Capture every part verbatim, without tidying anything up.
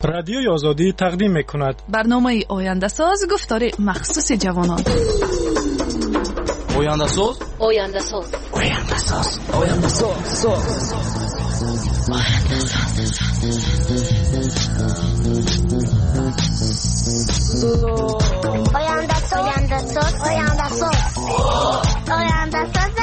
رادیوی آزادی تقدیم می‌کند برنامه آینده ساز گفتار مخصوص جوانان. آینده ساز آینده ساز آینده ساز آینده ساز آینده ساز آینده ساز آینده ساز آینده ساز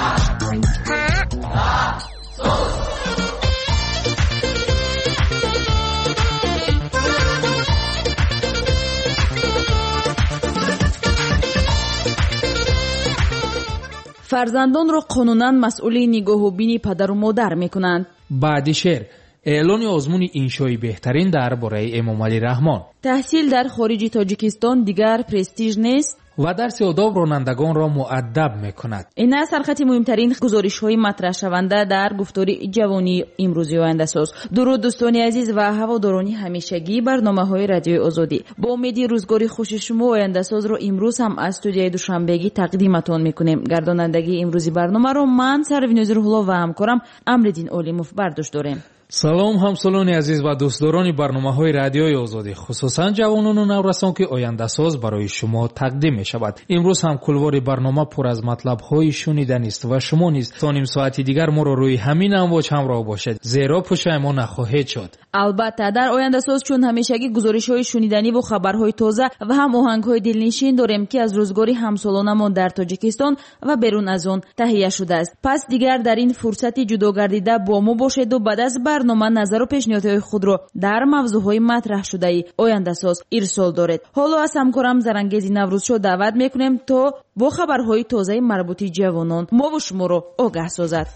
فرزندان را قانوناً مسئول نگاه و بین پدر و مادر میکنند. بعد شعر اعلان آزمون انشایی بهترین درباره امام علی رحمان. تحصیل در خارج تاجیکستان دیگر پرستیژ نیست و درس آداب رانندگان را مؤدب میکند. این است سرخط مهمترین گزارش‌های مطرح شونده در گفتار جوانی امروزی آینده ساز. درود دوستان عزیز و هواداران همیشگی برنامه‌های رادیو آزادی. با امید روزگاری خوش شما آینده ساز را امروز هم از استودیوی دوشنبهگی تقدیمتان میکنیم. گردانندگی امروزی برنامه را من سرویناز روح‌الله و همکارم امردین اولیموف برداشت داریم. سلام همسالان عزیز و دوستداران برنامه‌های رادیوی آزادی، خصوصا جوانان و نورسان که آینده ساز برای شما تقدیم می‌شود. امروز هم کلوار برنامه پر از مطلب‌های شنیدنی است و شما نیز تا نیم ساعتی دیگر ما را روی همین امواج همراه باشید، زیرا پشیمان نخواهید شد. البته در آینده ساز چون همیشگی گزارش‌های شنیدنی و خبرهای تازه و هم آهنگ‌های دلنشین داریم که از روزگاری همسالانمان در تاجیکستان و بیرون از آن تهیه شده است. پس دیگر در این فرصتی جدا گردیده با ما باشید و بعد از برنامه نظر و پیشنهادهای خود را در موضوعهای مطرح شده ای آینده ساز ارسال دارید. حالا از همکارم زرنگیزی نوروزشو دعوت میکنیم تا با خبرهای تازه مربوط جوانان ما و شما را آگاه سازد.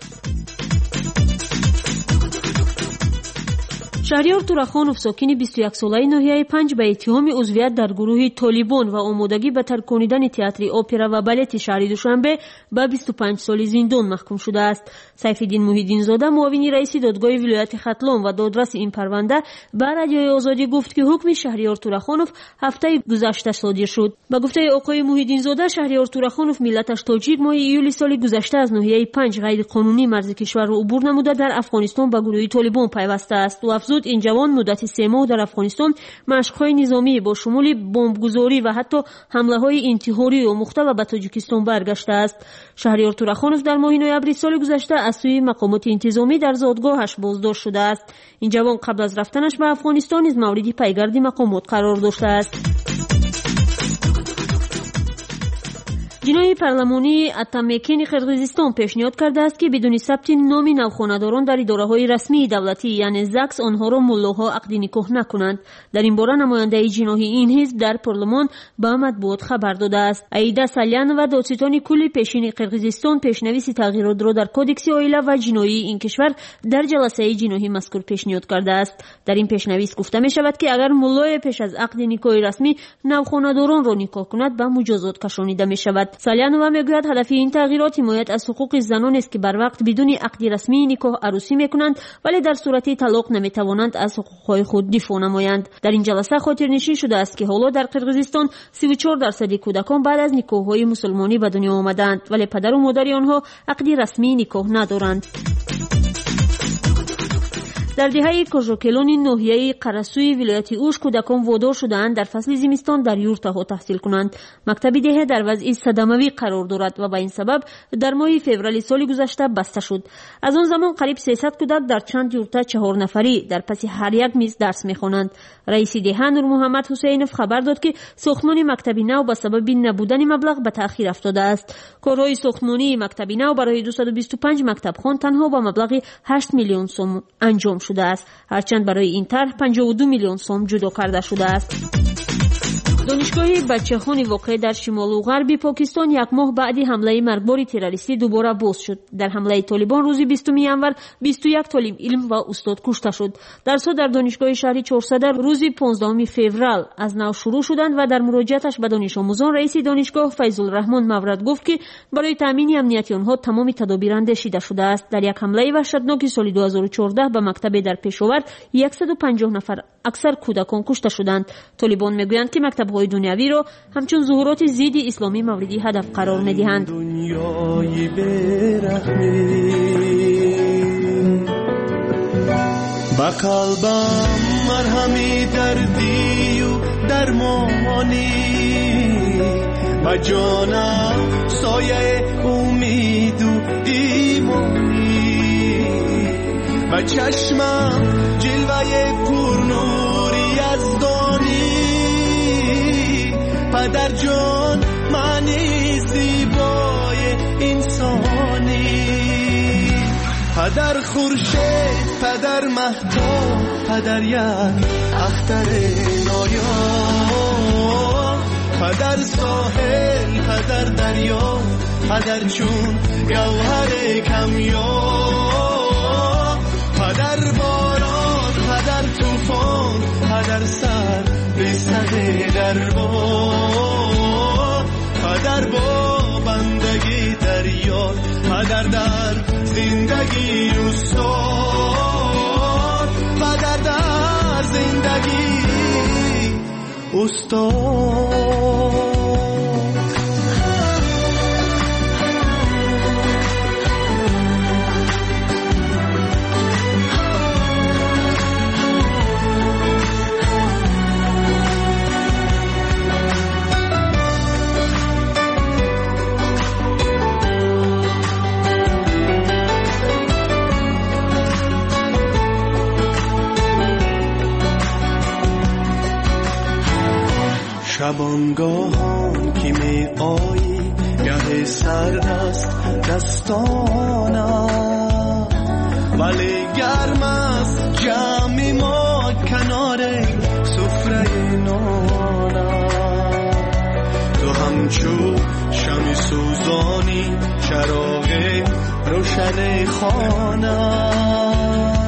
شهریار تورخانوف ساکن بیست و یک ساله ناحیه پنج به اتهام عضویت در گروه طالبان و آمادگی به ترک کنیدن تئاتر اپرا و بالت شهر دوشنبه به بیست و پنج سال زندان محکوم شده است. سیفالدین محیدین زاده معاون رئیس دادگاه ولایت ختلان و دادرس این پرونده به رادیوی آزادی گفت که حکم شهریار تورخانوف هفته گذشته صادر شد. به گفته آقای محیدین زاده شهریار تورخانوف ملتش تاجیک ماه ایول سال گذشته از ناحیه پنج غیر قانونی مرز کشور را عبور نموده در افغانستان به گروه طالبان پیوسته است و افزود این جوان مدت سه ماه در افغانستان مشق‌های نظامی با شمول بمبگذاری و حتی حمله‌های انتحاری آموخته و به تاجیکستان برگشته است. شهریار تورخانوف در ماه نوامبر سال گذشته از سوی مقامات انتظامی در زادگاهش بازداشت شده است. این جوان قبل از رفتنش به افغانستان از مورد پیگرد مقامات قرار داشته است. جناح پارلمانی اتمکن قرقیزستان پیشنهاد کرده است که بدون ثبت نام نوخانه‌داران در اداره‌های رسمی دولتی یعنی زاکس آنها را ملاها عقد نکاح نکنند. در این باره نماینده جناح این حزب در پارلمان به مطبوعات خبر داده است. عیدا سالیان و دادستان کلی پیشین قرقیزستان پیشنویس تغییرات را در کودکس عائله و جنایی این کشور در جلسه جناحی مذکور پیشنهاد کرده است. در این پیشنویس گفته می شود که اگر ملای پیش از عقد نکاح رسمی نوخانه‌داران را نکاح کند به مجازات کشانیده می شود. سالیانووا میگوید هدف این تغییرات حمایت از حقوق زنان است که بر وقت بدون عقد رسمی نکاح عروسی میکنند ولی در صورت طلاق نمیتوانند از حقوقهای خود دفاع نمایند. در این جلسه خاطرنشین شده است که حالا در قرقیزستان سی و چهار درصد کودکان بعد از نکاح‌های مسلمانی به دنیا آمدند ولی پدر و مادر آنها عقد رسمی نکاح ندارند. در دهه کوژوکلون ناحیه قرسوی ولایت اوش کودکان وادار شدند در فصل زمستان در یورت‌ها تحصیل کنند. مکتب دهه در وضع صدمه‌ای قرار دارد و به این سبب در ماه فوریه سال گذشته بسته شد. از آن زمان قریب سیصد کودک در چند یورت چهار نفری در پس هر یک میز درس می‌خوانند. رئیس دهه نور محمد حسینوف خبر داد که ساختمان مکتب نو به سبب نبودن مبلغ به تأخیر افتاده است. کارهای ساختمانی مکتب نو برای دویست و بیست و پنج مکتب خانه تنها با مبلغ هشت میلیون سوم انجام شده است، هرچند برای این طرح پنجاه و دو میلیون سوم جدا کرده شده است. دانشگاه بچه‌خوان واقع در شمال و غرب پاکستان یک ماه بعد حمله مرگبار تروریستی دوباره باز شد. در حمله طالبان روز بیستم ژانویه بیست و یک طالب علم و استاد کشته شد. درس‌ها در دانشگاه شهری چهارصد روز پانزدهم فوریه از نو شروع شدند و در مراجعتش به دانش آموزان رئیس دانشگاه فیض‌الرحمن مورد گفت که برای تامین امنیت آنها تمام تدابیر اندیشیده شده است. در یک حمله وحشتناک سال دو هزار و چهارده به مکتب در پشاور صد و پنجاه نفر اکثر کودکان کشته شدند. طالبان میگویند که مکتب‌های دنیوی را همچون ظهورات ضد اسلامی موردی هدف قرار می‌دهند. دنیای بی‌رحمی با قلبم مرهمی دردی و درمانی و جانم سایه امید و ایمانی و چشمم جلوه پرنوری از دانی پدر جان معنی زیبای انسانی پدر خورشید پدر مهتاب پدر یک اختر نایا پدر ساحل پدر دریا پدر چون گوهر کمیا پدر باران پدر طوفان پدر سر به سر دربار پدر با بندگی دریا پدر در زندگی استاد پدر در زندگی استاد شبانگاهان که می آیی گه سرد است دستانم ولی گرم است جمع ما کنار سفره نانم تو همچو شمع سوزانی چراغ روشن خانم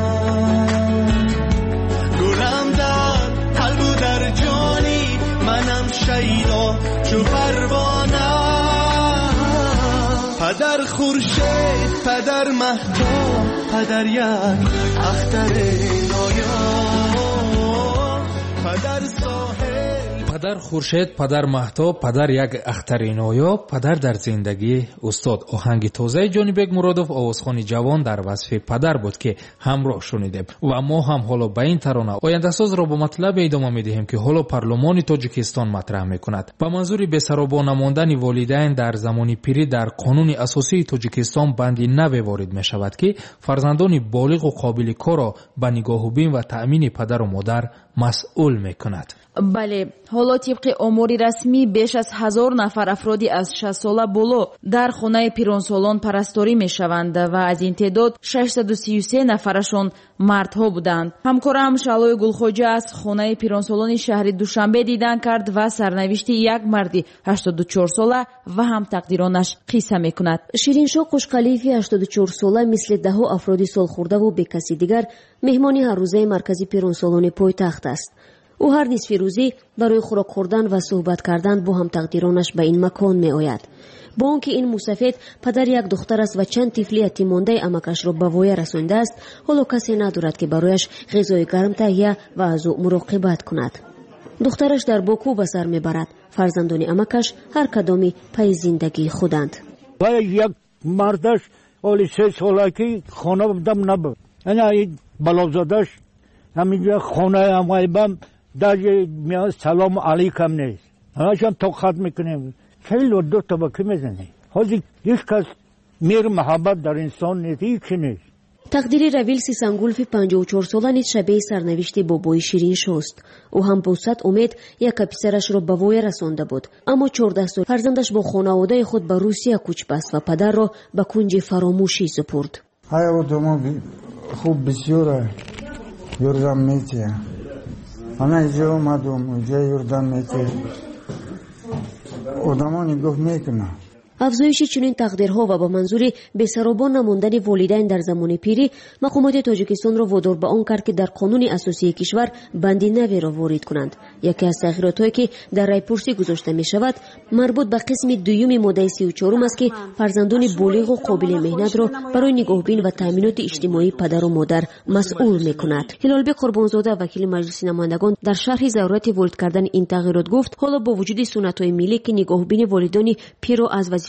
گلم در قلب و در جانی منم شیدا چو پروانه پدر خورشید پدر مهتاب پدر یک اختر نایا پدر ساحل پدر خورشید پدر مهتاب پدر یک اختر نایا پدر در زندگی استاد. آهنگ تازه جانبک مرادов آوازخوانی جوان در وصف پدر بود که همراه شنیدیم و ما هم حالا به این ترانه آینده ساز را با مطلب ادامه میدهیم که حالا پارلمان تاجیکستان مطرح میکند با منظور به سرابا نماندن والدین در زمان پیری در قانون اساسی تاجیکستان بندی نو وارد می شود که فرزندان بالغ و قابل کار را به نگاهوبین و تأمین پدر و مادر مسئول میکند. بله، حالا طبق آماری رسمی بیش از هزار نفر افرادی از شصت ساله بالا در خانه پیرانسالان پرستاری می شوند و از این تعداد ششصد و سی و سه نفرشان مردها بودند. همکارم شالوی گلخوجه از خانه پیرانسالان شهر دوشنبه دیدن کرد و سرنوشتی یک مردی هشتاد و چهار ساله و هم تقدیرانش قصه می کند. شیرینشاه قشقلیفی هشتاد و چهار ساله مثل ده افرادی سالخورده و به کسی دیگر مهمانی هر روزه مرکزی پیرانسالان پایتخت است. او هر نصف روزی برای خوراک خوردن و صحبت کردن با هم تقدیرانش به این مکان می آید. با آنکه این موسفید پدر یک دختر است و چند طفلی یتیم مانده امکش را به وای رسانده است، حالا کسی ندارد که برایش غذای گرم تهیه و از او مراقبت کند. دخترش در باکو به سر میبرد. فرزندان امکش هر کدامی پی زندگی خودند. و یک مردش اولی سه سالکی خانه بودم نبود. این بلازادش همینجا خانه امایبم در میاد سلام علیکم نیست. همشان توقعت میکنیم. خیلی دو طبقه میزنه. حاضر هیچ کس میر محبت در انسان نیست. هیچی نیست. تقدیری رویل سیسانگولفی پنجاه و چهار ساله نیز شبیه سرنوشت بابای شیرین شست. او هم با صد امید یک پسرش را به وای رسانده بود، اما چهارده سال فرزندش با خانواده خود به روسیه کوچ بست و پدر را به کنج فراموشی سپرد. های دوما خوب بسیاره یردم میته. انا اینجا اومدم اینجا یردم میته. آدما نگاه میکنه. افزایش چنین تقدیرها و با منظور بسرابان نماندن والدین در زمان پیری، مقامات تاجیکستان را وادار به آن کرد که در قانون اساسی کشور بندی نوی را وارد کنند. یکی از تغییرات‌هایی که در رایپرسی گذاشته می شود مربوط به قسم دوم ماده سی و چهار است که فرزندان بالغ و قابل مهنت را برای نگاهبین و تامینات اجتماعی پدر و مادر مسئول می کند. هلالبی قربانزاده وکیل مجلس نمایندگان در شرح ضرورت وارد کردن این تغییرات گفت حالا با وجود سنت‌های ملی که نگاهبین والدین پیر را از وظیفه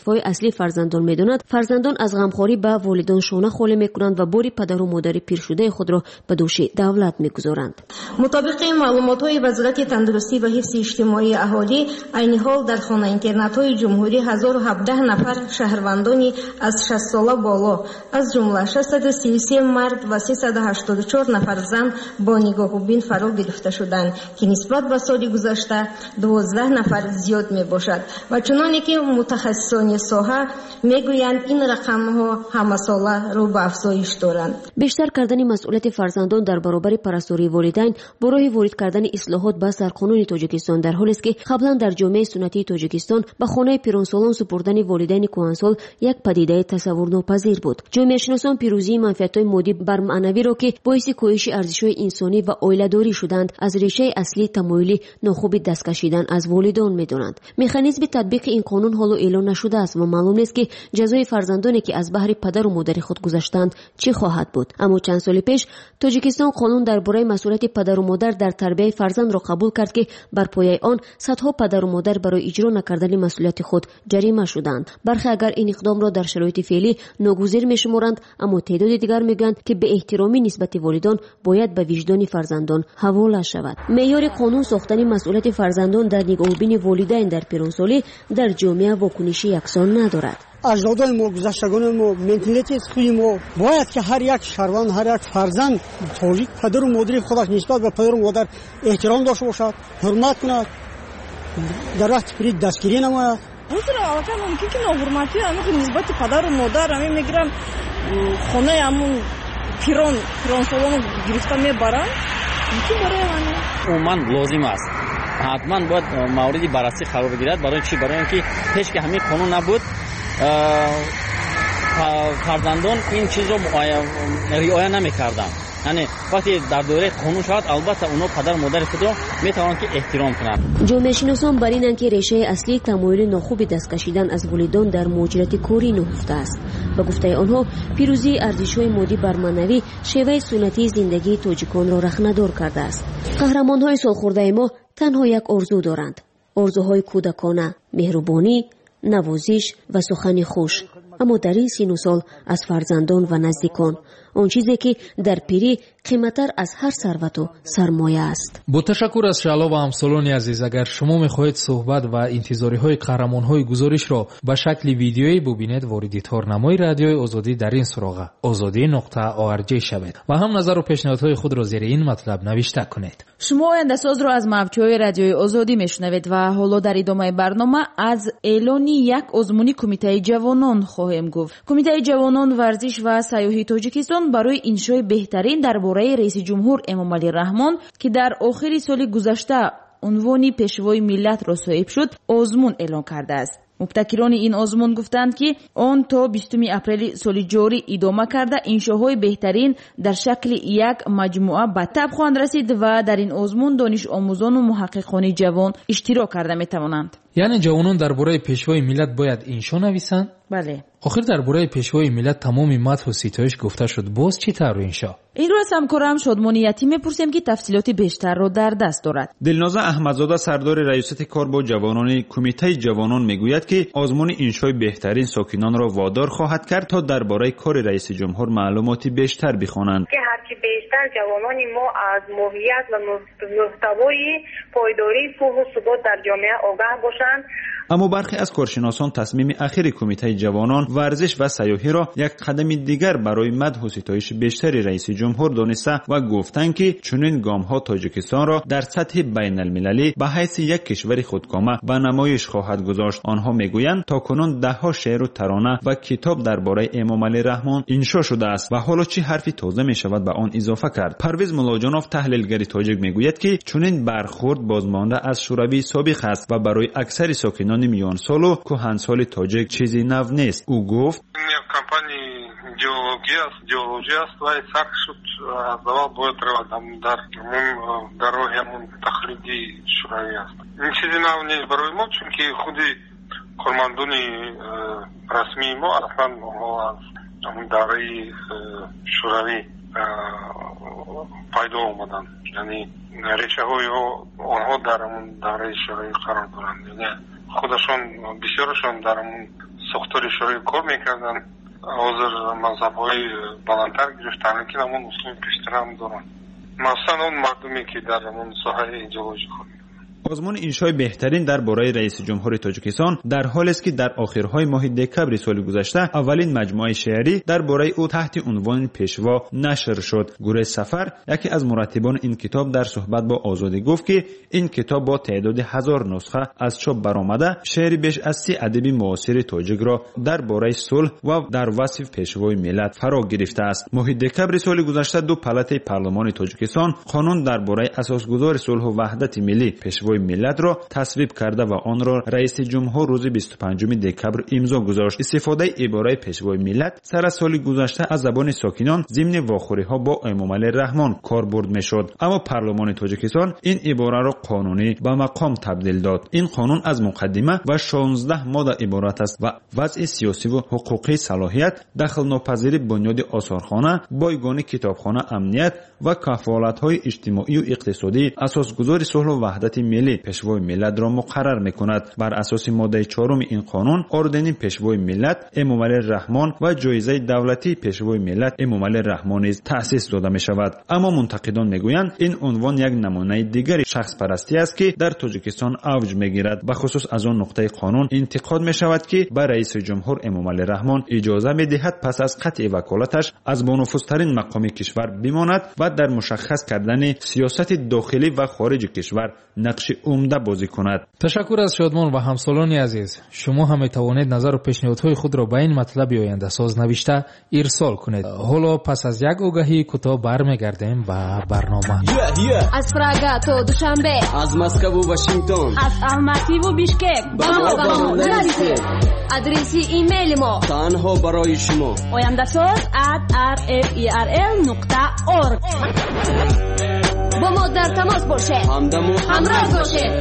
اتفاق اصلی فرزندان میدونند، فرزندان از غمخواری به والدانشون خالی میکنند و بار پدر و مادر پیر شده خود را به دوش دولت میگذارند. مطابق معلومات‌های وزارت تندرستی و حفظ اجتماعی اهالی، عین حال در خانه اینترنت‌های جمهوری هزار و هفده نفر شهروندانی از شصت ساله بالا از جمله ششصد و سی و سه مرد و سیصد و هشتاد و چهار نفر زن با نگاه و بین فرا گرفته شدند که نسبت به سال گذشته دوازده نفر زیاد می باشد و چنانکه که متخصصان ساحه میگویند این رقم‌ها همه ساله رو به افزایش دارند. بیشتر کردن مسئولیت فرزندان در برابر پرستاری والدین با راه وارد کردن اصلاحات به سرقانون تاجیکستان در حالی است که قبلا در جامعه سنتی تاجیکستان به خانه پیرانسالان سپردن والدین کهنسال یک پدیده تصور ناپذیر بود. جامعه شناسان پیروزی منفعت‌های مادی بر معنوی را که باعث کاهش ارزش‌های انسانی و عائله‌داری شدند از ریشه اصلی تمایل ناخوب دست کشیدن از والدان می‌دانند. مکانیزم تطبیق این قانون حالا اعلام نشده است و معلوم نیست که جزای فرزندانی که از بحر پدر و مادر خود گذشتند چه خواهد بود. اما چند سال پیش تاجیکستان قانون درباره مسئولیت پدر و مادر در تربیت فرزند را قبول کرد که بر پایه آن صدها پدر و مادر برای اجرا نکردن مسئولیت خود جریمه شدند. برخی اگر این اقدام را در شرایط فعلی ناگزیر می‌شمارند، اما تعداد دیگر میگویند که به احترامی نسبت والدان باید به وجدان فرزندان حواله شود. معیار قانون ساختن مسئولیت فرزندان در نگاهبین والدین در پیرانسالی در جامعه واکنشی یکسان ندارد. اجدادان ما، گذشتگان ما، منتالیتی خوی ما باید که هر یک شهروند، هر یک فرزند تاجیک پدر و مادر خودش نسبت به پدر و مادر احترام داشته باشد، حرمت کند، در وقت فرید دستگیری نماید. مثلا البته ممکن که ناحرمتی همین نسبت پدر و مادر همین میگیرن خانه همون پیران پیران سالان گرفته میبرن، ممکن برای همین عموما لازم است حتما باید موردی بررسی قرار بگیرد. برای چی؟ برای اینکه هیچ که همین قانون نبود فرزندان این چیز رو رعایت نمی‌کردند. یعنی وقتی در دوره قانون شد البته اونا پدر مادر خود را میتوانند که احترام کنند. جامعه شناسان بر اینند که ریشه اصلی تمایل ناخوب دست کشیدن از والدان در مهاجرت کاری نهفته است. به گفته آنها پیروزی ارزش‌های مادی بر معنوی شیوه سنتی زندگی تاجیکان را رخنه‌دار کرده است. قهرمان‌های سالخورده ما تنها یک آرزو دارند: آرزوهای کودکانه، مهربانی، نوازش و سخن خوش. اما در این سین و سال از فرزندان و نزدیکان آن چیزی که در پیری قیمت‌تر از هر ثروت و سرمایه است. با تشکر از شعلا و همسالان عزیز، اگر شما می‌خواهید صحبت و انتظاری‌های قهرمان‌های گزارش را به شکل ویدیویی ببینید، وارد تارنمای رادیوی آزادی در این سراغ آزادی نقطه او ار جی شوید و هم نظر و پیشنهادهای خود را زیر این مطلب نوشته کنید. شما آینده ساز را از موج‌های رادیوی آزادی میشنوید و حالا در ادامه برنامه از اعلانی یک آزمونی کمیته جوانان خواهیم گفت. کمیته جوانان ورزش و سیاحی تاجیکستان برای انشای بهترین درباره رئیس جمهور امامعلی رحمان که در آخر سال گذشته عنوان پیشوای ملت را صاحب شد آزمون اعلان کرده است. مبتکران این آزمون گفتند که آن تا بیستم اپریل سال جاری ادامه کرده انشاهای بهترین در شکل یک مجموعه به تب خواهند رسید و در این آزمون دانش آموزان و محققان جوان اشتراک کرده می توانند. یعنی جوانان درباره پیشوای ملت باید انشا نویسند؟ بله. آخر درباره پیشوای ملت تمام مدح و ستایش گفته شد، باز چی طور انشا؟ این رو از همکارم شادمانی یتیم میپرسیم که تفصیلات بیشتر را در دست دارد. دلنازه احمدزاده سردار ریاست کار با جوانان کمیته جوانان میگوید که آزمون انشای بهترین ساکنان را وادار خواهد کرد تا درباره کار رئیس جمهور معلوماتی بیشتر بخوانند. که هرچی بیشتر جوانان ما از ماهیت و محتوای پایداری صلح و ثبات در جامعه آگاه باشند. اما برخی از کارشناسان تصمیم اخیر کمیته جوانان ورزش و سیاحی را یک قدم دیگر برای مدح و ستایش بیشتر رئیس جمهور دانسته و گفتند که چنین گام‌ها تاجیکستان را در سطح بین المللی به حیث یک کشور خودکامه به نمایش خواهد گذاشت. آنها میگویند تاکنون ده‌ها شعر و ترانه و کتاب درباره امامعلی رحمان انشا شده است و حالا چه حرفی تازه می شود به آن اضافه کرد. پرویز ملاجانوف تحلیلگر تاجیک میگوید که چنین برخورد بازمانده از شوروی سابق است و برای اکثر ساکنان میان سال و کهنسال تاجیک چیزی نو نیست. او گفت кампании геология, геология своей саршут завал будет рядом дар дороги тахлиди шуравия. Ничего не баруємо, чунки худи кормандуни расми мо аслан дари шурави пайдо омадан. یعنی ریشه‌های آنها در اون دره شوروی قرار دارند. یعنی خودشون بسیارشون در اون ساختار شورای کار میکردن. حاضر مذهب‌های بلندتر گرفتن که همون اصول پیشتر هم دارن، مثلا اون مردمی که در همون ساحه جواجی خود. آزمون انشای بهترین درباره رئیس جمهور تاجیکستان در حالی است که در آخرهای ماه دکبر سال گذشته اولین مجموعه شعری درباره او تحت عنوان پیشوا نشر شد. گورج سفر، یکی از مرتبان این کتاب، در صحبت با آزادی گفت که این کتاب با تعداد هزار نسخه از چاپ برآمده شعری بیش از سی ادیب معاصر تاجیک را درباره صلح و در وصف پیشوای ملت فرا گرفته است. ماه دکبر سال گذشته دو پالات پارلمان تاجیکستان قانون درباره اساسگذار صلح و وحدت ملی پیشوا ملت را تصویب کرده و آن را رئیس جمهور روز بیست و پنجم دکبر امضا گذاشت. استفاده عباره پیشوای ملت سر از سال گذشته از زبان ساکنان ضمن واخوری ها با امامعلی رحمان کاربرد میشد، اما پارلمان تاجیکستان این عباره را قانونی به مقام تبدیل داد. این قانون از مقدمه و شانزده ماده عبارت است و وضع سیاسی و حقوقی صلاحیت، دخل ناپذیر بنیاد آثارخانه، بایگانی کتابخانه، امنیت و کفالت های اجتماعی و اقتصادی اساسگذار صلح و وحدت ملی پیشوای ملت را مقرر میکند. بر اساس ماده چهارم این قانون اردن پیشوای ملت امامعلی رحمان و جایزه دولتی پیشوای ملت امامعلی رحمان نیز تأسیس داده می شود. اما منتقدان میگویند این عنوان یک نمونه دیگر شخص پرستی است که در تاجیکستان اوج میگیرد. به خصوص از آن نقطه قانون انتقاد می شود که به رئیس جمهور امامعلی رحمان اجازه میدهد پس از قطع وکالتش از بانفوذترین مقام کشور بماند و در مشخص کردن سیاست داخلی و خارج کشور نقش عمده بازی کند. تشکر از شادمان و همسالان عزیز. شما هم می توانید نظر و پیشنهادهای خود را به این مطلب آینده ساز نوشته ارسال کنید. حالا پس از یک آگهی کوتاه برمیگردیم به برنامه. yeah, yeah. از پراگ تا دوشنبه، از مسکو و واشنگتن، از الماتی و بیشکک، با ما نرسید. ادرسی ایمیل ما تنها برای شما آینده ساز ات آر اف ای آر ال نقطه اورگ. با ما در تماس باشه، همدم و همراه باشه.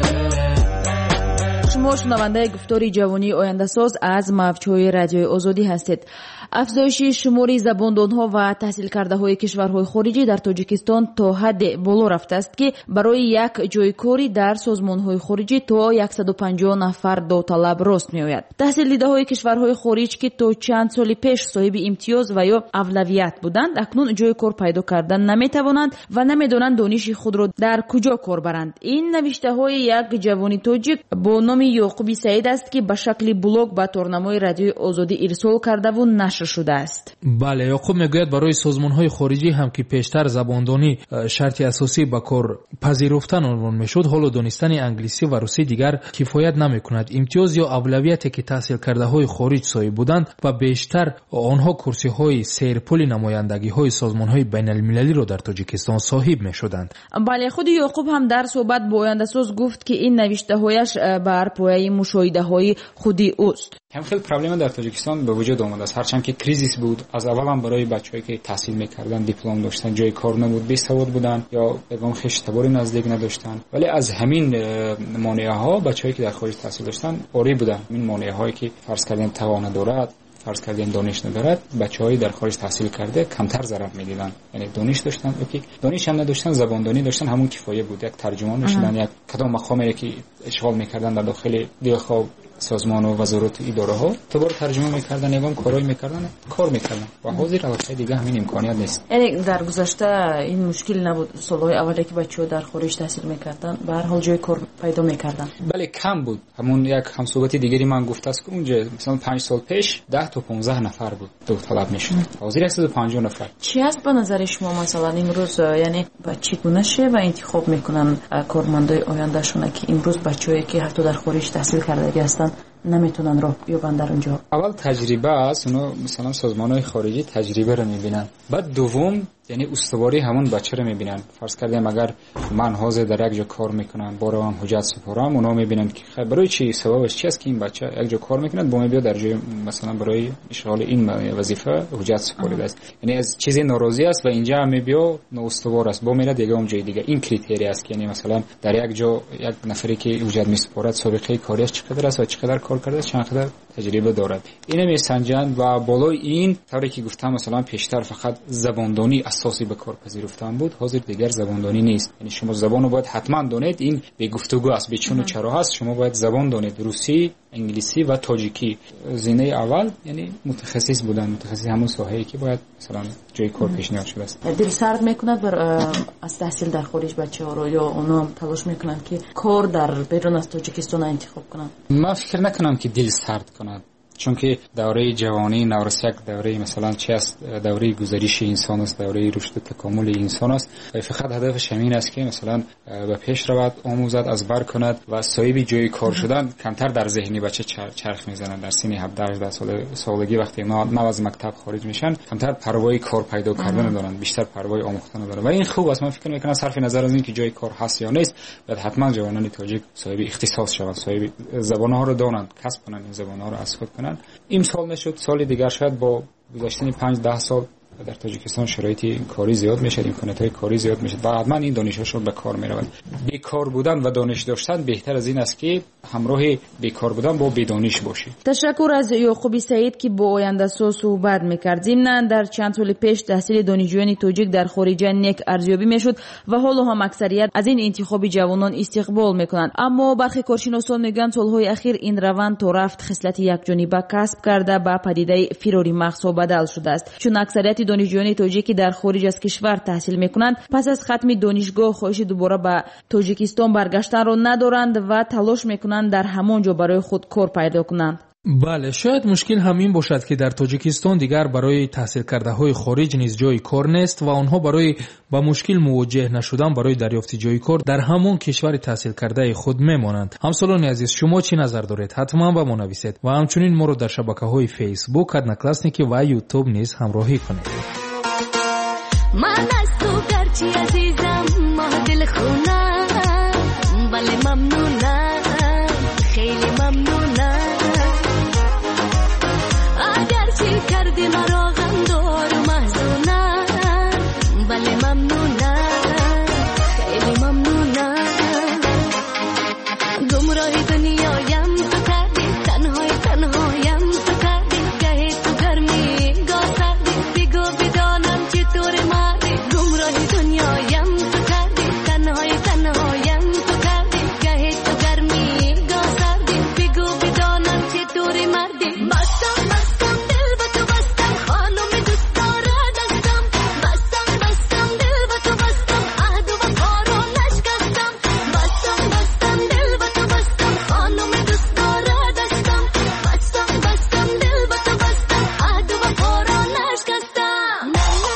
شما شنونده گفتاری جوانی آینده ساز از موجهای رادیوی آزادی هستید. افزایش شمار زباندانها و تحصیل کرده های کشورهای خارجی در تاجیکستان تا حد بالا رفته است که برای یک جای کاری در سازمانهای خارجی تا صد و پنجاه نفر داوطلب راست می آید. تحصیل دیده های کشورهای خارج که تا چند سال پیش صاحب امتیاز و یا اولویت بودند، اکنون جای کار پیدا کردن نمی توانند و نمی دانند دانش خود را در کجا کار برند. این نوشته های یک جوانی تاجیک با نام یعقوب سعید است که به شکل بلاگ به تورنمای رادیوی آزادی ارسال کرده و نشر شده است. بله، یعقوب میگوید برای سازمان‌های خارجی هم که پیشتر زباندانی شرط اساسی به کار پذیرفتن عنوان میشد، حالا دانستن انگلیسی و روسی دیگر کفایت نمیکند. امتیاز یا اولویتی که تحصیل کرده های خارج صاحب بودند و بیشتر آنها کرسی های سیرپل نمایندگی های سازمان های بین المللی را در تاجیکستان صاحب میشدند. بله، خود یعقوب هم در صحبت با آینده ساز گفت که این نوشته هایش بر پایه مشاهده های خودی اوست. هم خیلی پرابلم در تاجیکستان به وجود آمده است. هرچند که کریزیس بود، از اول هم برای بچه‌ای که تحصیل می‌کردن، دیپلم داشتن، جای کار نبود، بی‌سواد بودن یا پیغام خشتباری نزدیک نداشتن، ولی از همین مانع‌ها بچه‌ای که در خارج تحصیل داشتن آری بودن. این مانع‌هایی که فرض کردن توان ندارد، فرض کردن دانش ندارد، بچه‌های در خارج تحصیل کرده کمتر ضرر می‌دیدن. یعنی دانش داشتن، اوکی، دانش هم نداشتن، زباندانی داشتن، همون کفایه بود. یک ترجمان می‌شدن، یک کدام مقامی که اشغال می‌کردن در داخل دلخواه سازمان و وزارت و اداره ها تو بار ترجمه میکردن، یگان کارای میکردن، کار میکردن و حاضر البته دیگه همین امکانیت نیست. یعنی در گذشته این مشکل نبود. سالهای اولی که بچه‌ها در خارج تحصیل میکردن به هر حال جای کار پیدا میکردن. بله، کم بود. همون یک همصحبت دیگری من گفته است که اونجا مثلا پنج سال پیش ده تا پانزده نفر بود داوطلب میشد. حاضر است پنجاه نفر. چی است به نظر شما مثلا امروز، یعنی بچه گونشه و انتخاب میکنن کارمندای آیندهشون که امروز بچه‌ای که حتی در خارج تحصیل کرده هستن نمیتونن راه بیابن در اونجا؟ اول تجربه است، اونا مثلا سازمان‌های خارجی تجربه رو میبینن. بعد دوم یعنی استواری همون بچه رو میبینن. فرض کردیم اگر من حاضر در یک جا کار میکنم، بارا هم حجت سپارم، اونا میبینن که خب برای چی، سببش چی است که این بچه یک جا کار میکنه، با بیا در جای مثلا برای اشغال این وظیفه حجت سپاریده است. یعنی از چیزی ناراضی است و اینجا هم بیا نااستوار است، با میره دیگه اون جای دیگه. این کریتری است که یعنی مثلا در یک جا یک نفری که حجت میسپارد سابقه کاریش چقدر است و چقدر کار کرده، چقدر تجربه دارد، اینو میسنجند و بالای این طوری که گفتم مثلا پیشتر فقط زباندانی اساسی به کار پذیرفتن بود، حاضر دیگر زباندانی نیست. یعنی شما زبانو باید حتما دونید، این به گفتگو است، به چون و چرا هست. شما باید زبان دونید، روسی انگلیسی و تاجیکی. زینه اول یعنی متخصص بودن، متخصص همون ساحه‌ای که باید مثلا جای کار پیشنهاد شده است. دل سرد میکند بر از تحصیل در خارج بچه‌ها رو، یا اونا هم تلاش میکنند که کار در بیرون از تاجیکستان انتخاب کنند؟ من فکر نکنم که دل سرد کند، چون که دوره جوانی نورسک دوره مثلا چه است، دوره گذریش انسان است، دوره رشد و تکامل انسان است. فقط هدفش همین است که مثلا به پیش رود، آموزد، از بر کند و صاحب جای کار شدن کمتر در ذهنی بچه چرخ میزنند. در سن هفده هجده سال سالگی وقتی نو از مکتب خارج میشن کمتر پروای کار پیدا کردن دارند، بیشتر پروای آموختن دارند و این خوب است. من فکر میکنم صرف نظر از اینکه جای کار هست یا نیست، باید حتما جوانان تاجیک صاحب اختصاص شوند، صاحب زبان‌ها رو دانند، کسب کنند، این زبان‌ها رو از خود کنند. این سال نشد، سال دیگر شاید با گذشتن پنج ده سال در تاجیکستان شرایط کاری زیاد میشه، امکانات‌های کاری زیاد میشه و حتما این دانش‌هاشون به کار میرود. بیکار بودن و دانش داشتن بهتر از این است که همراه بیکار بودن با بی‌دانش باشی. تشکر از یعقوب سعید که با آینده ساز صحبت می‌کرد. ضمن در چند سال پیش تحصیل دانشجویان تاجیک در خارج نیک ارزیابی میشد و حالا هم اکثریت از این انتخاب جوانان استقبال میکنند. اما برخی کارشناسان میگن سالهای اخیر این روند تو رفت خصلت یکجانبه کسب کرده به پدیده فراری مغزها بدل شده است، چون اکثریت دانشجویان تاجیکی در خارج از کشور تحصیل میکنند پس از ختم دانشگاه خواهش دوباره به تاجیکستان برگشتن را ندارند و تلاش میکنند در همانجا برای خود کار پیدا کنند. بله، شاید مشکل همین باشد که در تاجیکستان دیگر برای تحصیل کرده های خارج نیز جای کار نیست و آنها برای با مشکل مواجه نشدن برای دریافت جای کار در همون کشور تحصیل کرده خود میمانند. همسالان عزیز، شما چی نظر دارید؟ حتما با ما نویسید و همچنین ما رو در شبکه‌های فیسبوک، ادناکلاسنیکی و یوتیوب نیز همراهی کنید. من از تو گرچه عزیزم ما دل خونم، ولی ممنونم، خیلی ممنونم. اگرچه کردی مرا غمدار و محزونم، ولی ممنونم، خیلی ممنونم. گمراه دنیایم تو کردی، تنهای تنهایم تو کردی، گهی تو گرمی گاه سردی، بگو بدانم چطور مردی. گمراه دنیایم تو کردی، تنهای تنهایم تو کردی، گهی تو گرمی گاه سردی، بگو بدانم چطور مردی. بستم بستم دل و تو بستم، خانم دوست دارم دستم، بستم بستم دل و تو بستم، عهد و وفا رو نشکستم. بستم بستم دل و تو بستم، خانم دوست دارم دستم، بستم بستم دل و تو بستم، عهد و وفا رو نشکستم.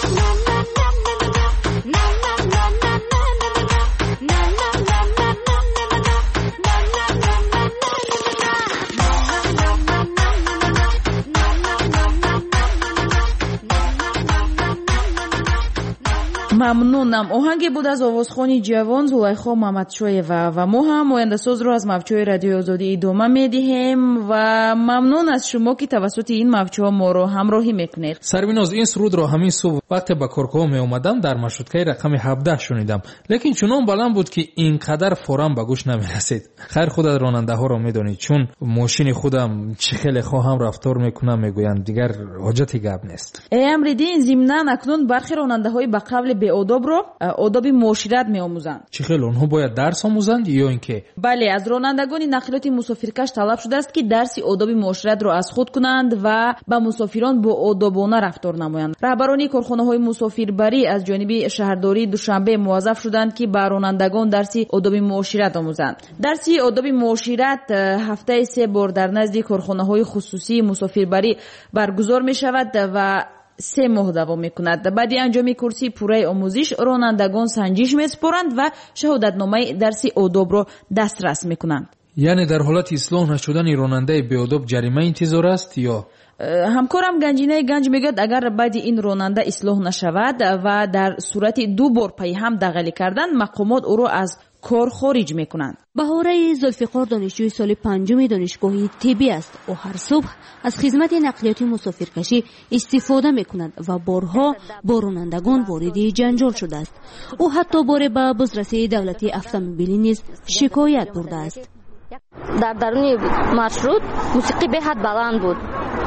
ممنونم. آهنگی بود از آوازخوانی جوان زلیخا محمدشایوا و ما هم آینده ساز رو از موج‌های رادیو آزادی ادامه میدیم و ممنون از شما که توسط این موج‌ها ما رو همراهی میکنید. سربیناز، این سرود رو همین صبح وقتی به کارگاه می اومدم در مشروطه رقم هفده شنیدم، لیکن چنان بلند بود که اینقدر فوراً به گوش نمیرسید. خیر خود از راننده ها رو میدونید، چون ماشین خودم چه خیلی خواهم رفتار میکنم میگویند دیگر حاجتی گپ نیست. امریدین ضمناً اکنون برخی راننده های به قبل به آداب رو آداب معاشرت میآموزند. چه خیلی اونها باید درس آموزند یا اینکه؟ بله، از رانندگان نقلیات مسافرکش طلب شده است که درس آداب معاشرت را از خود کنند و با مسافران با آدابانه رفتار نمایند. رهبران کارخانه‌های مسافربری از جانب شهرداری دوشنبه موظف شدند که به رانندگان درس آداب معاشرت آموزند. درس آداب معاشرت هفته سه بار در نزد کارخانه‌های خصوصی مسافربری برگزار می‌شود و سه ماه دوام میکند. بعد انجام کورسی پوره آموزش رانندگان سنجش میسپارند و شهادتنامه درس آداب را دسترس میکنند. یعنی در حالت اصلاح نشدن راننده بی آداب جریمه انتظار است یا؟ همکارم گنجینه گنج میگد اگر بعد این راننده اصلاح نشود و در صورت دو بار پی هم دغلی کردن، مقامات او را از کار خارج میکنند. بهاره ذوالفقار دانشجوی سال پنجم دانشگاه طبی است. او هر صبح از خدمت نقلیاتی مسافرکشی استفاده میکند و بارها با رانندگان وارد جنجال شده است. او حتی باره به بازرسی دولتی اتومبیلی نیز شکایت برده است. در درون مارشروت موسیقی به حد بلند بود.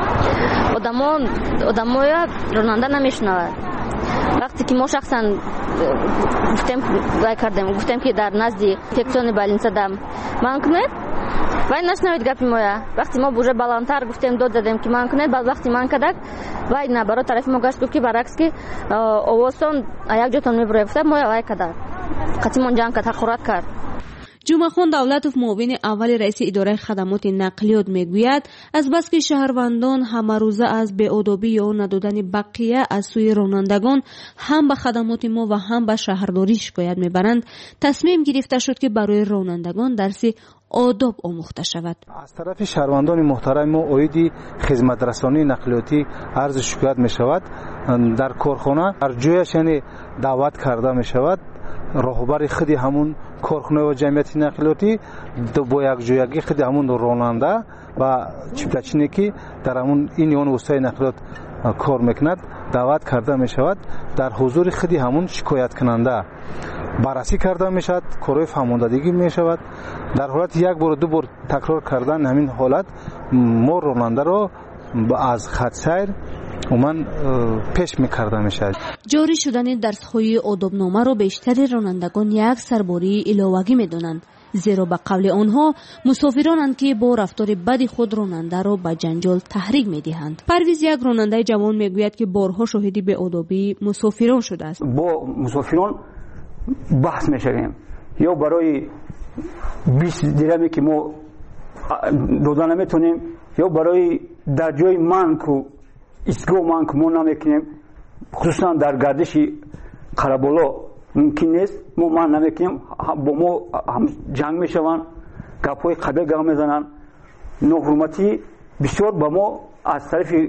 آدمان آدم‌ها راننده نمیشنوند. وقتی که ما شخصا گفتم گفتم که در نزد تکسون بالین زدم من کنید вай нашнавид гапи моя. вақти мо уже баландтар гуфтем дод задем ки ман кунед, баъд вақти ман кадак вай набаро тарафи мо гашт гуфт ки баръакс ки овозтон якҷотон мебурояд. гуфта моя вай кадак қатимон ҷанг кард, ҳақорат кард. ҷумъахон давлатов муовини аввали раиси идораи хадамоти нақлиёт мегӯяд аз баски шаҳрвандон ҳамарӯза аз беодобӣ ё надодани бақия аз сӯи ронандагон ҳам ба хадамоти мо ва ҳам ба шаҳрдорӣ шикоят мебаранд, тасмим гирифта шуд ки барои ронандагон дарси одоб омӯхта шавад. аз тарафи шаҳрвандони муҳтарами мо оиди хизматрасонии нақлиётӣ арзу шикоят мешавад. дар корхона дар ҷояш яъне даъват карда мешавад роҳбари худи ҳамун корхонаи ҷамъияти нақлиётӣ бо якҷоягӣ худи ҳамун ронанда ва чиптачине ки дар ҳамун ин ён вуситаи нақлиёт кор мекунад даъват карда мешавад. дар ҳузури худи ҳамун шикояткунанда баррасӣ карда мешавад, корои фаҳмондагӣ мешавад. дар ҳолати як бору ду бор такрор кардан ҳамин ҳолат мо ронандаро аз хатсайр уман пеш мекарда мешавад. ҷорӣ шудани дарсҳои одобномаро бештари ронандагон як сарбории иловагӣ медонанд, зеро ба қавли онҳо мусофиронанд ки бо рафтори бади худ ронандаро ба ҷанҷол таҳрик медиҳанд. парвиз як ронандаи ҷавон мегӯяд ки борҳо шоҳиди беодобии мусофирон шудааст. бо мусофирон баҳс мешавем ё барои бист дираме ки мо дода наметонем ё барои дар ҷои манку истгоҳ манку мо намекунем, хусусан дар гардиши қараболо мумкин нест, мо ман намекунем, бо мо ҷанг мешаванд, гапҳои қабеҳ гап мезананд. ноҳурматӣ бисёр ба мо аз тарафи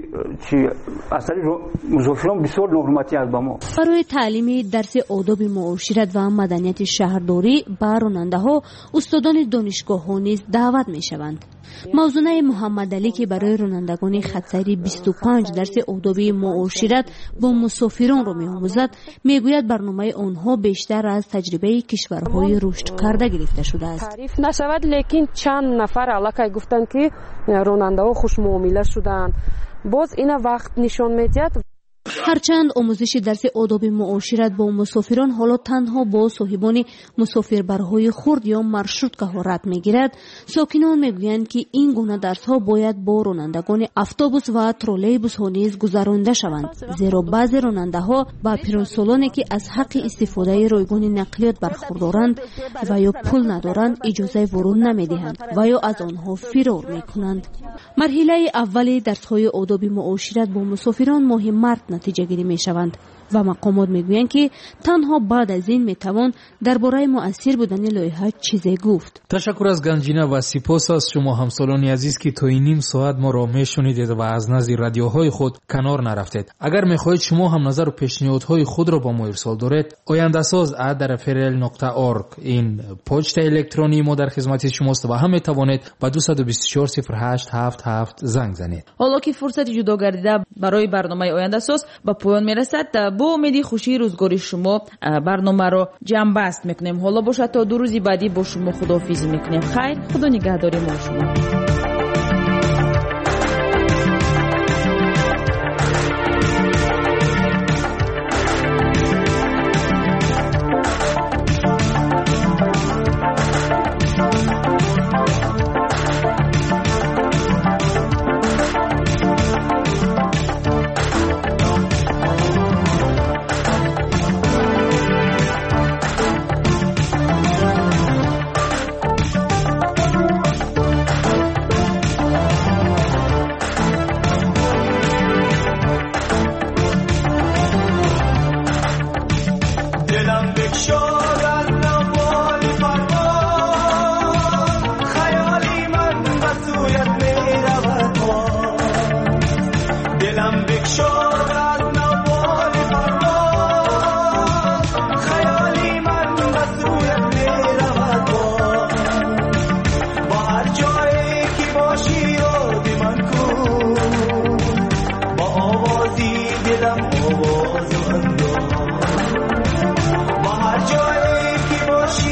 аз тарафи мусофирон бисёр ноҳурматӣ аст ба мо. барои таълими дарси одоби муошират ва маданияти шаҳрдорӣ ба ронандаҳо устодони донишгоҳҳо низ даъват мешаванд. мавзунаи муҳаммадалӣ ки барои ронандагони хатсайри бисту панҷ дарси одоби муошират бо мусофиронро меомӯзад, мегӯяд барномаи онҳо бештар аз таҷрибаи кишварҳои рушд карда гирифта шудааст. таъриф нашавад, лекин чанд нафар аллакай гуфтанд ки ронандаҳо хушмуомила шуданд. боз ина вақт нишон медиҳад. ҳарчанд омӯзиши дарси одоби муошират бо мусофирон ҳоло танҳо бо соҳибони мусофирбарҳои хурд ё маршруткаҳо рад мегирад, сокинон мегӯянд ки ин гуна дарсҳо бояд бо ронандагони автобус ва троллейбусҳо низ гузаронида шаванд, зеро баъзе ронандаҳо ба пиронсолоне ки аз ҳаққи истифодаи ройгони нақлиёт бархурдоранд ва ё пул надоранд иҷозаи вуруд намедиҳанд ва ё аз онҳо фирор мекунанд. марҳилаи аввали дарсҳои одоби муошират бо мусофирон моҳи март натиҷагирӣ мешаванд ва мақомот мегӯянд ки танҳо баъд аз ин метавон дар бораи муассир будани лоиҳа чизе гуфт. ташаккур аз ганҷина ва сипос аз шумо ҳамсолони азиз ки то ним соат моро мешунидед ва аз назди радиоҳои худ канор нарафтед. агар мехоҳед шумо ҳам назару пешниҳодҳои худро ба мо ирсол доред, ояндасоз at rfrl nokta org ин почтаи электронии мо дар хизмати шумост ва ҳам метавонед ба ду саду бисту чор сифр ҳашт ҳафт ҳафт занг занед. ҳоло ки фурсати ҷудо гардида барои барномаи ояндасоз ба поён мерасад, бо умеди хушии рӯзгори шумо барномаро ҷамъбаст мекунем. ҳоло бошад то ду рӯзи баъдӣ бо шумо худоҳофизӣ мекунем. хайр, худо нигаҳдори мо шумо.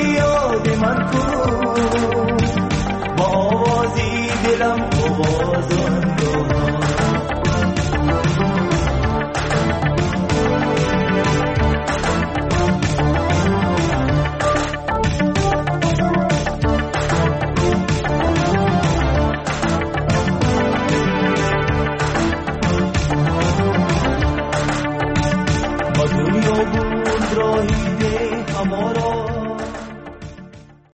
با آوازی دلم آواز